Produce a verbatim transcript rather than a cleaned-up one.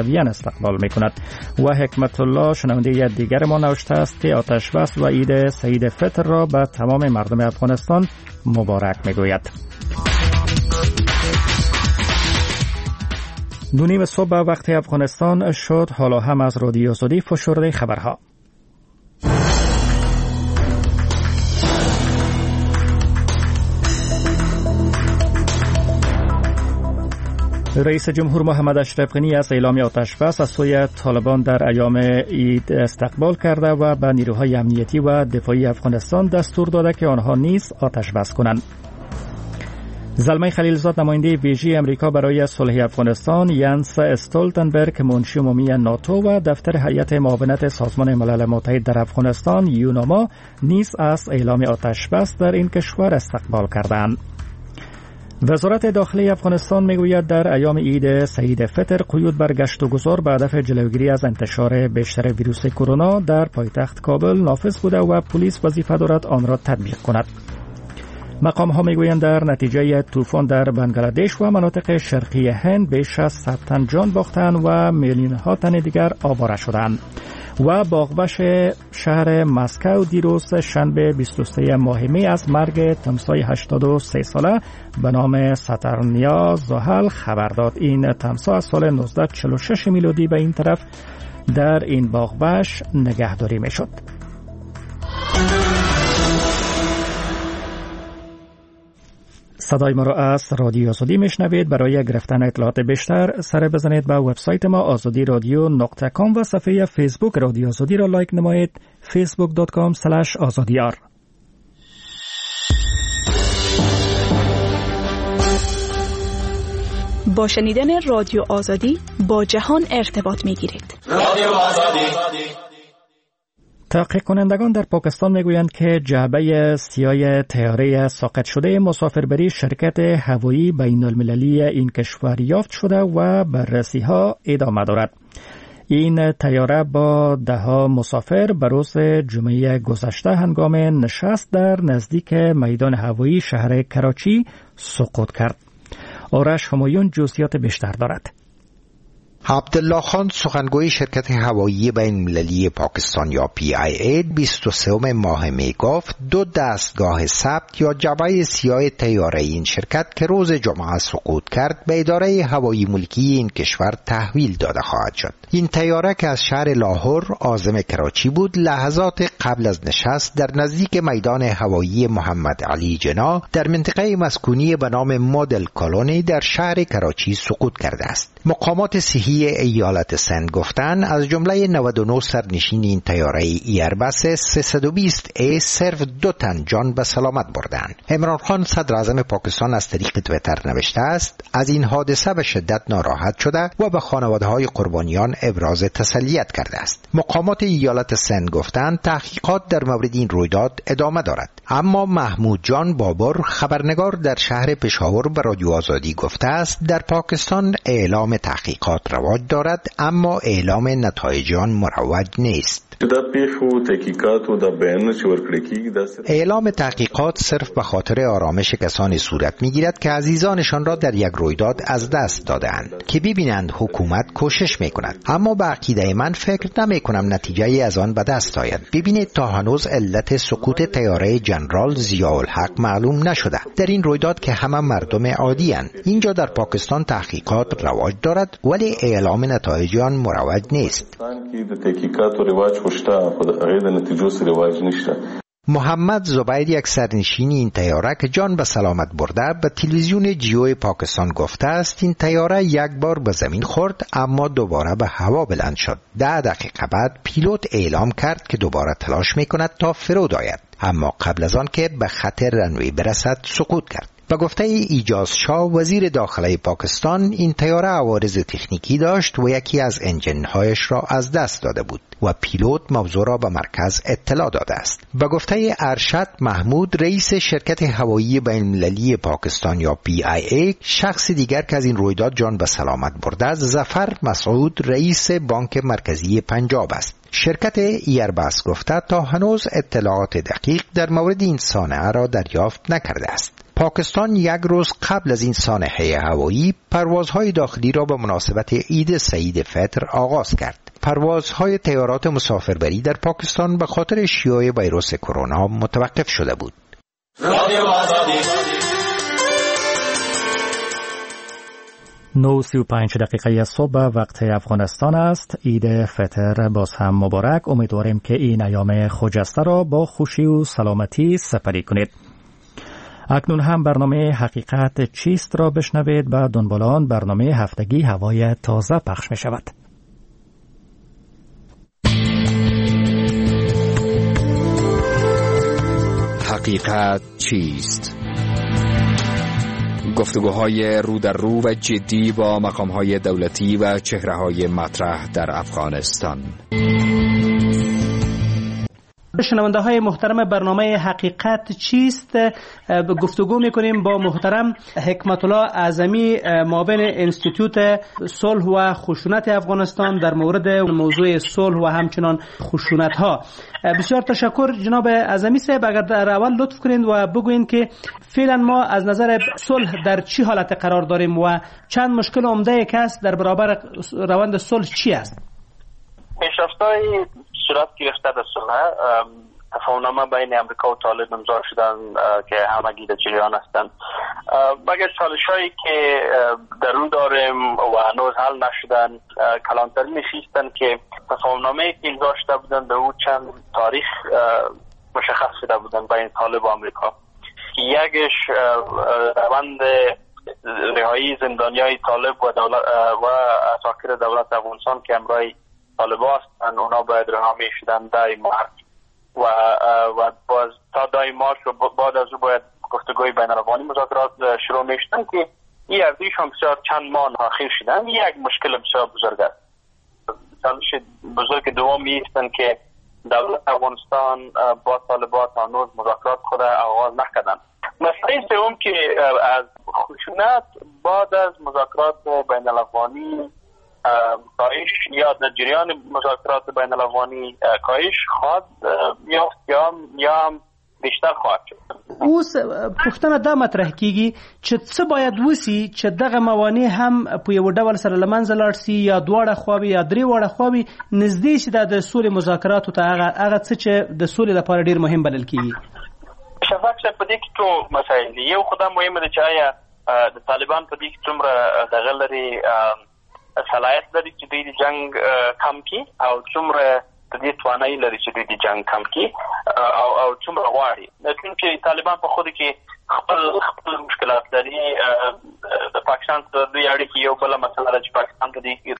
معنویاً استقبال می‌کند. و حکمت الله شنونده دیگر ما نوشته است که آتش بس و عید سعید فطر را به تمام مردم افغانستان مبارک می‌گوید. دو نیم صبح وقت افغانستان شد. حالا هم از رادیو آزادی فشرده خبرها. رئیس جمهور محمد اشرف غنی از اعلام آتش بس از سوی طالبان در ایام عید استقبال کرده و به نیروهای امنیتی و دفاعی افغانستان دستور داده که آنها نیز آتش بس کنند. زلمه خلیلزاد نماینده ویژه امریکا برای صلح افغانستان ینس استولتنبرگ منشی عمومی ناتو و دفتر هیئت معاونت سازمان ملل متحد در افغانستان یوناما نیز از اعلام آتش بس در این کشور استقبال کردند. وزارت داخلی افغانستان میگوید در ایام عید سعید فطر قیود بر گشت و گذار به هدف جلوگیری از انتشار بیشتر ویروس کرونا در پایتخت کابل نافذ بوده و پلیس وظیفه دارد آن را تطبیق کند. مقام ها میگویند در نتیجه طوفان در بنگلادش و مناطق شرقی هند بیش از صد تن جان باختند و میلیون ها تن دیگر آواره شدند. و باغبش شهر مسکو دیروز شنبه بیست و سوم ماه می از مرگ تمسای هشتاد و سه ساله به نام ساترنیا زحل خبر داد. این تمسا از سال نوزده چهل و شش میلادی به این طرف در این باغبش نگهداری می شد. صدای ما را از رادیو آزادی میشنوید. برای گرفتن اطلاعات بیشتر سر بزنید به وبسایت ما آزادی رادیو نقطه کام و صفحه فیسبوک رادیو آزادی را لایک نمایید. فیسبوک دات کام اسلش آزادیار. با شنیدن رادیو آزادی با جهان ارتباط میگیرید. رادیو آزادی. تحقیق کنندگان در پاکستان میگویند که جعبه سیاه طیاره ساقط شده مسافربری شرکت هوایی بین المللی این کشور یافت شده و بررسی ها ادامه دارد. این طیاره با ده ها مسافر به روز جمعه گذشته هنگام نشست در نزدیک میدان هوایی شهر کراچی سقوط کرد. آرش همایون جزئیات بیشتر دارد. عبدالله خان سخنگوی شرکت هوایی بین المللی پاکستان یا پی آی ای بیست و سوم ماه می گفت دو دستگاه ثبت یا جعبه سیاه طیاره این شرکت که روز جمعه سقوط کرد به اداره هوایی ملکی این کشور تحویل داده خواهد شد. این طیاره که از شهر لاهور عازم کراچی بود لحظات قبل از نشست در نزدیک میدان هوایی محمد علی جنا در منطقه مسکونی به نام مدل کالونی در شهر کراچی سقوط کرده است. مقامات صحی ایالت سند گفتن از جمله نود و نه سرنشین این طیاره ایربس سیصد و بیست ای صرف دو تن جان به سلامت بردند. عمران خان صدر اعظم پاکستان از طریق توییتر نوشته است از این حادثه به شدت ناراحت شده و به خانواده‌های قربانیان ابراز تسلیت کرده است. مقامات ایالت سند گفتند تحقیقات در مورد این رویداد ادامه دارد. اما محمود جان بابر خبرنگار در شهر پشاور به رادیو آزادی گفته است در پاکستان اعلام تحقیقات رواج دارد اما اعلام نتایج آن مروج نیست. اعلام تحقیقات صرف به خاطر آرامش کسانی صورت میگیرد که عزیزانشان را در یک رویداد از دست دادند که ببینند حکومت کوشش میکند، اما به عقیده من فکر نمیکنم نتیجه از آن به دست آید. ببینید تا هنوز علت سقوط طیاره جنرال ضیاءالحق معلوم نشده. در این رویداد که همه مردم عادی اند. اینجا در پاکستان تحقیقات رواج دارد ولی اعلام نتایج آن مروج نیست. محمد زبیر یک سرنشین این طیاره که جان به سلامت برده به تلویزیون جیو پاکستان گفته است این طیاره یک بار به زمین خورد اما دوباره به هوا بلند شد. ده دقیقه بعد پیلوت اعلام کرد که دوباره تلاش میکند تا فرود آید، اما قبل از آن که به خط رنوی برسد سقوط کرد. به گفته ایجاز شاه وزیر داخلی پاکستان این طیاره عوارض تکنیکی داشت و یکی از انجن‌هایش را از دست داده بود و پیلوت موضوع را به مرکز اطلاع داده است. به گفته ارشد محمود رئیس شرکت هوایی بین المللی پاکستان یا پی آی ای، شخص دیگر که از این رویداد جان به سلامت برده است ظفر مسعود رئیس بانک مرکزی پنجاب است. شرکت ایربس گفته تا هنوز اطلاعات دقیق در مورد این صانعه را دریافت نکرده است. پاکستان یک روز قبل از این سانحه هوایی پروازهای داخلی را به مناسبت عید سعید فطر آغاز کرد. پروازهای طیارات مسافربری در پاکستان به خاطر شیوع ویروس کرونا متوقف شده بود. رادیو آزادی نه و سی و پنج دقیقه صبح وقت افغانستان است. عید فطر باز هم مبارک. امیدواریم که این ایام خجسته را با خوشی و سلامتی سپری کنید. اکنون هم برنامه حقیقت چیست را بشنوید و دنبال آن برنامه هفتگی هوای تازه پخش می شود. حقیقت چیست؟ گفتگوهای رو در رو و جدی با مقامهای دولتی و چهره‌های مطرح در افغانستان. شنونده های محترم برنامه حقیقت چیست گفتگو میکنیم با محترم حکمت الله اعظمی معاون انستیتوت صلح و خشونت افغانستان در مورد موضوع صلح و همچنان خشونت ها. بسیار تشکر جناب اعظمی صاحب. اگر در اول لطف کنید و بگوین که فعلا ما از نظر صلح در چی حالت قرار داریم و چند مشکل عمده که است در برابر روند صلح چی است؟ پیشرفت‌های صورت گرفته در صلح تفاهم‌نامه بین امریکا و طالب امضا شدن که همگی در جریان هستند. مگر چالش‌هایی که در رو داریم و هنوز حل نشدن، کلانترین نشیستن که تفاهم‌نامه‌ای که امضا شده بودن به او چند تاریخ مشخص شده بودن بین طالب و امریکا. یکیش روند رهایی زندانیای طالب و دولت و اساکر دولت افغانستان که امرای طالبان هستند، اونا باید رها میشدن دای مارچ و و باز تا دای مارچ و بعد از او باید گفتگوی بین الافغانی مذاکرات شروع میشدن که این ارزششون بسیار چند ماه اخیر شدن. یک مشکل بسیار بزرگ است. چالش بزرگ دومی هستند که دولت افغانستان با طالبان هنوز مذاکرات خود آغاز نکردن. مسئله سوم که از خشونت بعد از مذاکرات بین الافغانی کاهش یا در جریان مذاکرات بین الافغانی کاهش خواهد یافت یا یا هم بیشتر خواهد شد. اوس پوښتنه دا مطرح کیږي چې څه باید وسی چې دغه موانع هم په یو ډول سره لمنځه لاړ سي یا دواړه خواوې یا درې واړه خواوې نږدې شي د سولې مذاکراتو ته هغه هغه څه چې د سولې لپاره ډیر مهم بلل کیږي. شفاق صاحب په دې کې ټول مسایل دي. یو خدای مهمه ده چې آیا د طالبان په دې کې څومره دغه لري صلاحیت لري چې دوی د جنگ کم کړي او څومره د دې توانایي لري چې دوی د جنگ کم کړي او او څومره غواړي. چې طالبان په خود کې خپل خپل مشکلات لري. د پاکستان سره دوی اړیکې یو بل مسله ده چې پاکستان په دې